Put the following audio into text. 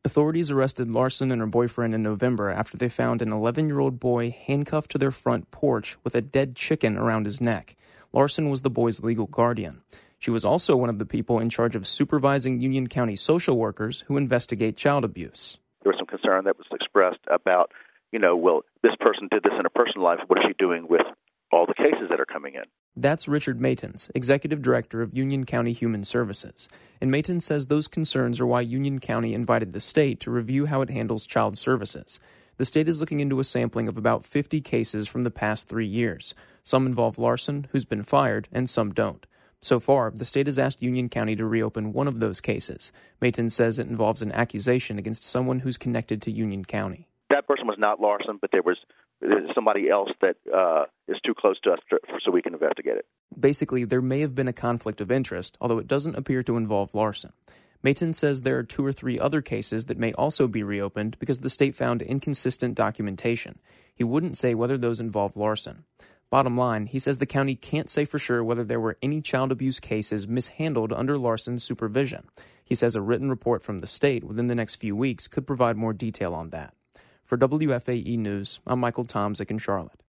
Authorities arrested Larson and her boyfriend in November after they found an 11-year-old boy handcuffed to their front porch with a dead chicken around his neck. Larson was the boy's legal guardian. She was also one of the people in charge of supervising Union County social workers who investigate child abuse. There was some concern that was expressed about, well, this person did this in her personal life. What is she doing with all the cases that are coming in? That's Richard Matins, Executive Director of Union County Human Services. And Matins says those concerns are why Union County invited the state to review how it handles child services. The state is looking into a sampling of about 50 cases from the past 3 years. Some involve Larson, who's been fired, and some don't. So far, the state has asked Union County to reopen one of those cases. Matins says it involves an accusation against someone who's connected to Union County. That person was not Larson, but there's somebody else that is too close to us so we can investigate it. Basically, there may have been a conflict of interest, although it doesn't appear to involve Larson. Matins says there are 2 or 3 other cases that may also be reopened because the state found inconsistent documentation. He wouldn't say whether those involve Larson. Bottom line, he says the county can't say for sure whether there were any child abuse cases mishandled under Larson's supervision. He says a written report from the state within the next few weeks could provide more detail on that. For WFAE News, I'm Michael Tomzik in Charlotte.